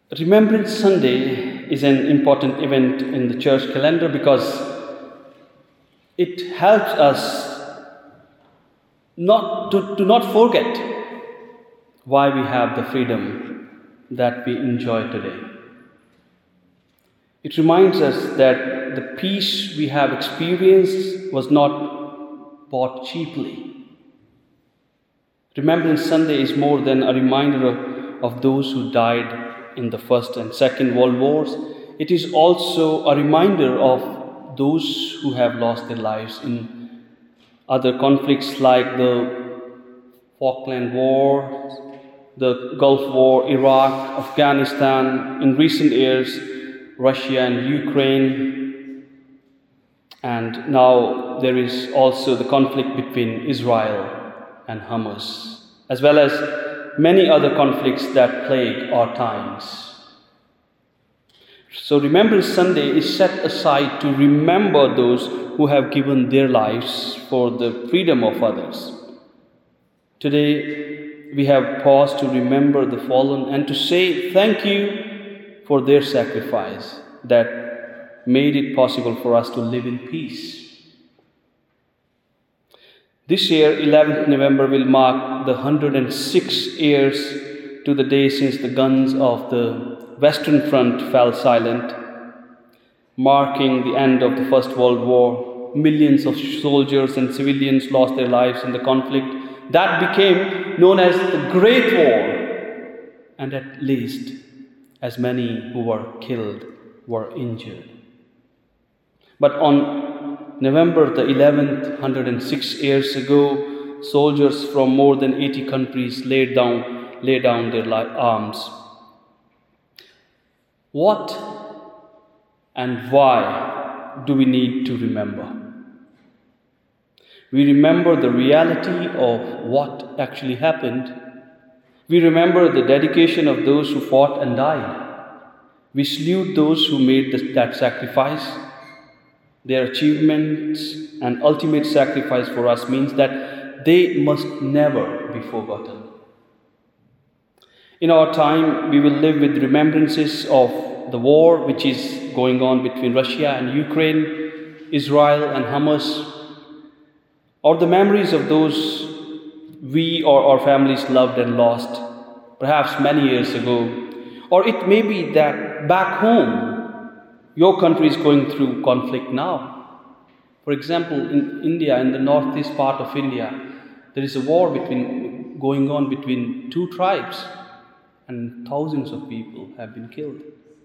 Remembrance Sunday is an important event in the church calendar because it helps us not forget why we have the freedom that we enjoy today. It reminds us that the peace we have experienced was not bought cheaply. Remembrance Sunday is more than a reminder of those who died in the First and Second World Wars. It is also a reminder of those who have lost their lives in other conflicts like the Falkland War, the Gulf War, Iraq, Afghanistan, in recent years, Russia and Ukraine, and now there is also the conflict between Israel and Hamas, as well as many other conflicts that plague our times. So Remembrance Sunday is set aside to remember those who have given their lives for the freedom of others. Today, we have paused to remember the fallen and to say thank you for their sacrifice that made it possible for us to live in peace. This year, 11th November, will mark the 106 years to the day since the guns of the Western Front fell silent, marking the end of the First World War. Millions of soldiers and civilians lost their lives in the conflict that became known as the Great War, and at least as many who were killed were injured. But on November the 11th, 106 years ago, soldiers from more than 80 countries laid down their arms. What and why do we need to remember? We remember the reality of what actually happened. We remember the dedication of those who fought and died. We salute those who made that sacrifice. Their achievements and ultimate sacrifice for us means that they must never be forgotten. In our time, we will live with remembrances of the war which is going on between Russia and Ukraine, Israel and Hamas, or the memories of those we or our families loved and lost, perhaps many years ago. Or it may be that back home, your country is going through conflict now. For example, in India, in the northeast part of India, there is a war going on between two tribes, and thousands of people have been killed.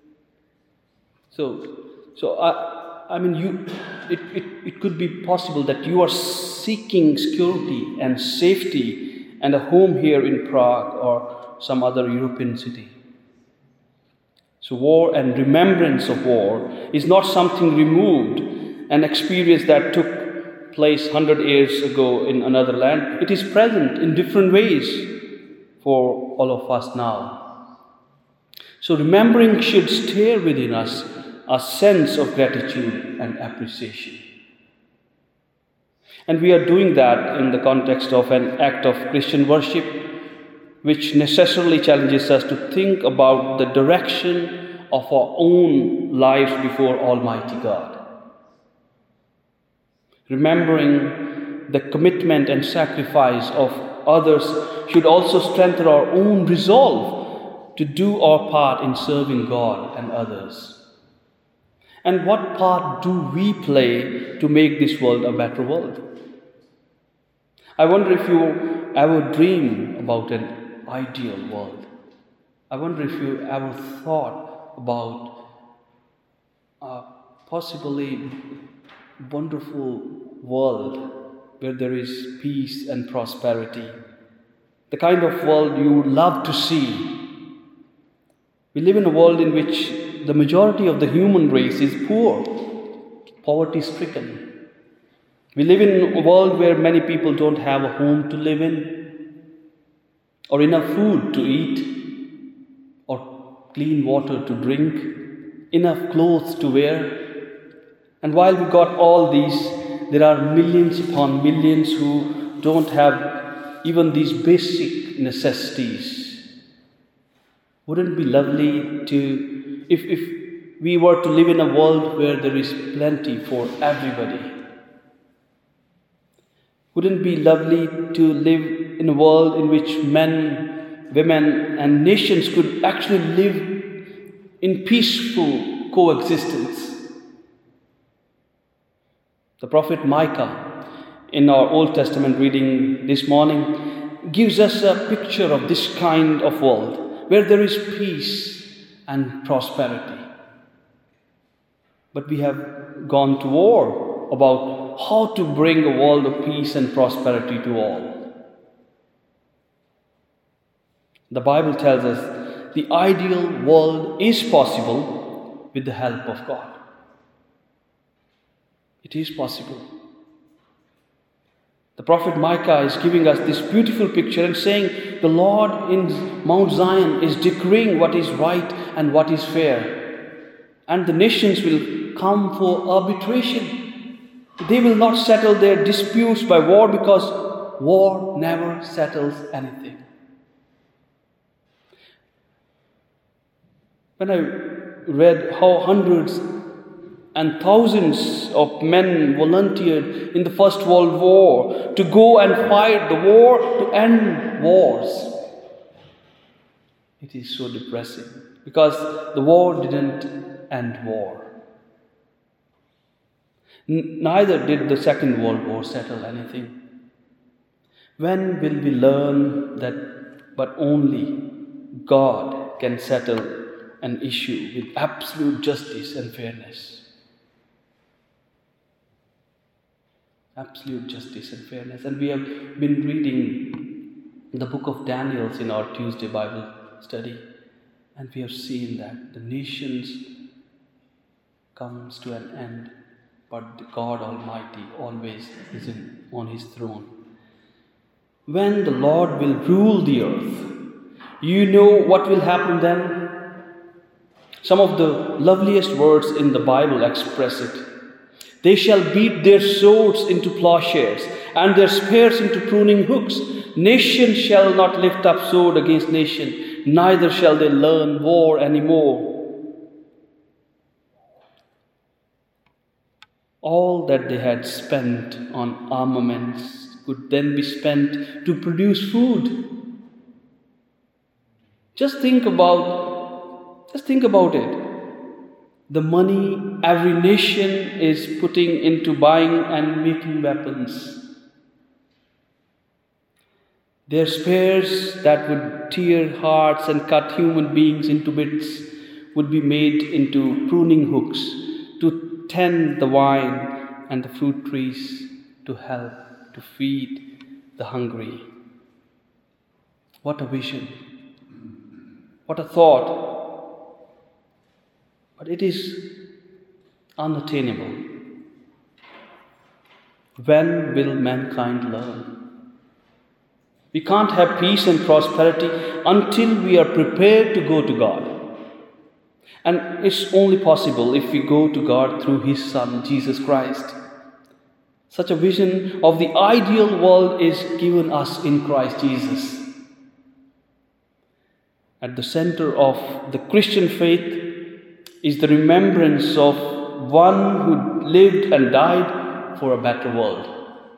It could be possible that you are seeking security and safety and a home here in Prague or some other European city. So war and remembrance of war is not something removed, an experience that took place 100 years ago in another land. It is present in different ways for all of us now. So remembering should stir within us a sense of gratitude and appreciation. And we are doing that in the context of an act of Christian worship, which necessarily challenges us to think about the direction of our own lives before Almighty God. Remembering the commitment and sacrifice of others should also strengthen our own resolve to do our part in serving God and others. And what part do we play to make this world a better world? I wonder if you ever dream about an ideal world. I wonder if you ever thought about a possibly wonderful world where there is peace and prosperity. The kind of world you would love to see. We live in a world in which the majority of the human race is poor, poverty-stricken. We live in a world where many people don't have a home to live in, or enough food to eat, or clean water to drink, enough clothes to wear. And while we got all these, there are millions upon millions who don't have even these basic necessities. Wouldn't it be lovely to, if we were to live in a world where there is plenty for everybody? Wouldn't it be lovely to live in a world in which men, women, and nations could actually live in peaceful coexistence? The prophet Micah, in our Old Testament reading this morning, gives us a picture of this kind of world where there is peace and prosperity. But we have gone to war about how to bring a world of peace and prosperity to all. The Bible tells us the ideal world is possible with the help of God. It is possible. The prophet Micah is giving us this beautiful picture and saying the Lord in Mount Zion is decreeing what is right and what is fair. And the nations will come for arbitration. They will not settle their disputes by war, because war never settles anything. When I read how hundreds and thousands of men volunteered in the First World War to go and fight the war to end wars, it is so depressing, because the war didn't end war. Neither did the Second World War settle anything. When will we learn that but only God can settle an issue with absolute justice and fairness? Absolute justice and fairness. And we have been reading the book of Daniel in our Tuesday Bible study, and we have seen that the nations comes to an end, but God Almighty always is on His throne. When the Lord will rule the earth, you know what will happen then? Some of the loveliest words in the Bible express it. They shall beat their swords into plowshares and their spears into pruning hooks. Nation shall not lift up sword against nation, neither shall they learn war anymore. All that they had spent on armaments could then be spent to produce food. Just think about it. The money every nation is putting into buying and making weapons. Their spears that would tear hearts and cut human beings into bits would be made into pruning hooks to tend the vine and the fruit trees, to help to feed the hungry. What a vision! What a thought! But it is unattainable. When will mankind learn? We can't have peace and prosperity until we are prepared to go to God. And it's only possible if we go to God through His Son, Jesus Christ. Such a vision of the ideal world is given us in Christ Jesus. At the center of the Christian faith is the remembrance of one who lived and died for a better world.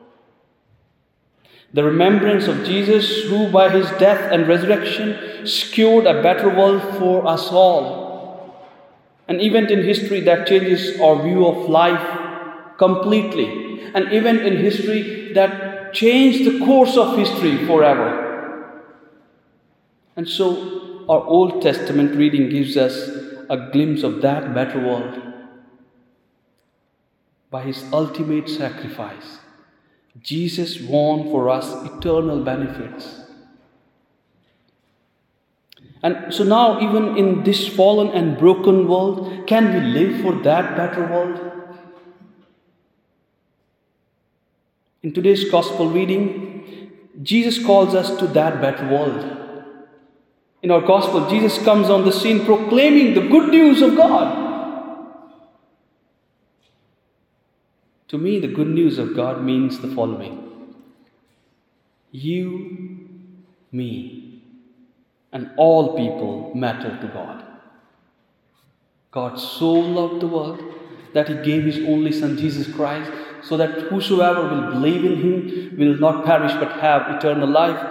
The remembrance of Jesus, who by His death and resurrection secured a better world for us all. An event in history that changes our view of life completely. An event in history that changed the course of history forever. And so our Old Testament reading gives us a glimpse of that better world. By His ultimate sacrifice, Jesus won for us eternal benefits. And so now, even in this fallen and broken world, can we live for that better world? In today's Gospel reading, Jesus calls us to that better world. In our Gospel, Jesus comes on the scene proclaiming the good news of God. To me, the good news of God means the following: you, me, and all people matter to God. God so loved the world that He gave His only Son, Jesus Christ, so that whosoever will believe in Him will not perish but have eternal life.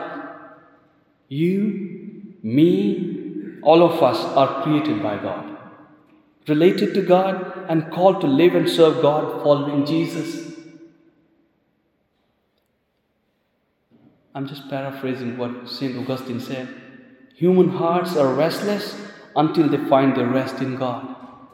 You, me, all of us are created by God, related to God, and called to live and serve God following Jesus. I'm just paraphrasing what St. Augustine said. Human hearts are restless until they find their rest in God.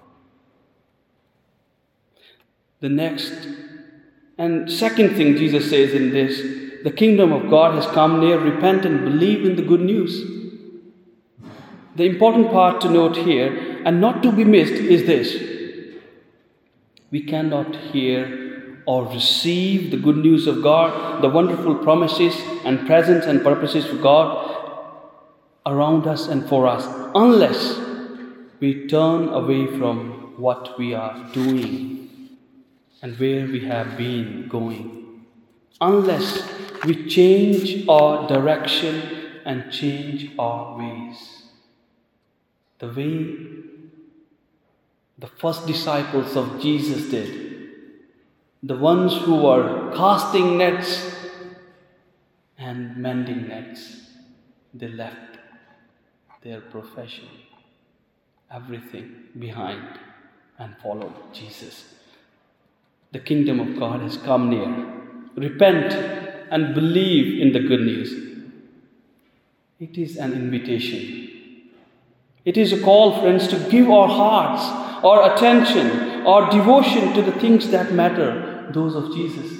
The next and second thing Jesus says in this, the kingdom of God has come near, repent and believe in the good news. The important part to note here, and not to be missed, is this. We cannot hear or receive the good news of God, the wonderful promises and presence and purposes of God around us and for us, unless we turn away from what we are doing and where we have been going. Unless we change our direction and change our ways. The way the first disciples of Jesus did. The ones who were casting nets and mending nets. They left their profession, everything behind, and followed Jesus. The kingdom of God has come near. Repent and believe in the good news. It is an invitation. It is a call, friends, to give our hearts, our attention, our devotion to the things that matter, those of Jesus.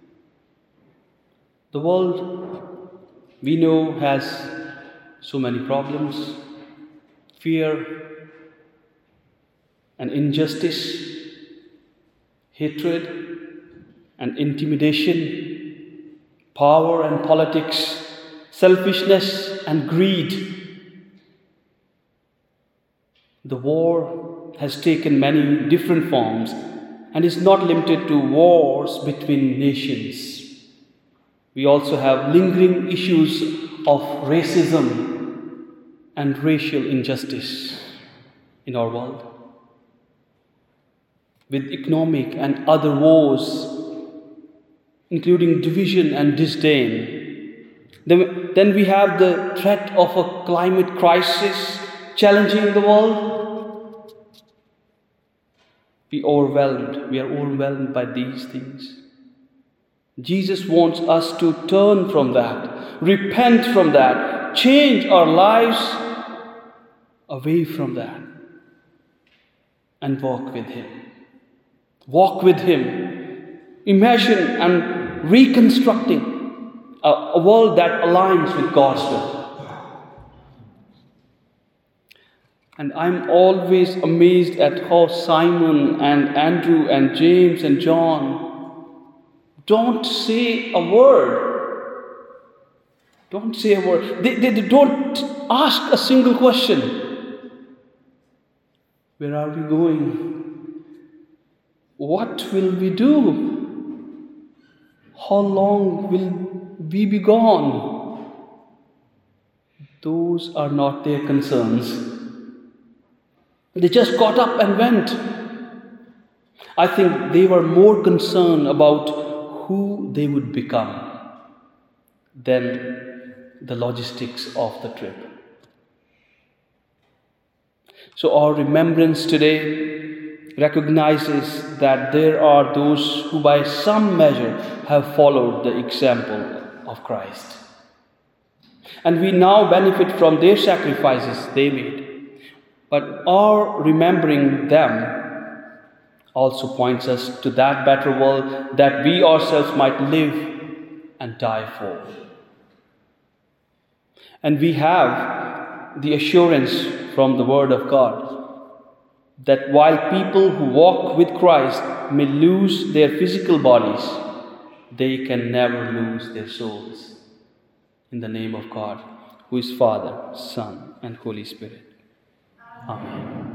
The world, we know, has so many problems, fear and injustice, hatred and intimidation, power and politics, selfishness and greed. The war has taken many different forms and is not limited to wars between nations. We also have lingering issues of racism and racial injustice in our world, with economic and other wars, including division and disdain. Then we have the threat of a climate crisis challenging the world. We are overwhelmed by these things. Jesus wants us to turn from that, repent from that, change our lives away from that, and walk with Him. Walk with Him. Imagine and reconstructing a world that aligns with God's will. And I'm always amazed at how Simon and Andrew and James and John don't say a word. Don't say a word. They don't ask a single question. Where are we going? What will we do? How long will we be gone? Those are not their concerns. They just got up and went. I think they were more concerned about who they would become than the logistics of the trip. So our remembrance today recognizes that there are those who by some measure have followed the example of Christ. And we now benefit from their sacrifices they made. But our remembering them also points us to that better world that we ourselves might live and die for. And we have the assurance from the Word of God that while people who walk with Christ may lose their physical bodies, they can never lose their souls. In the name of God, who is Father, Son, and Holy Spirit. Amen.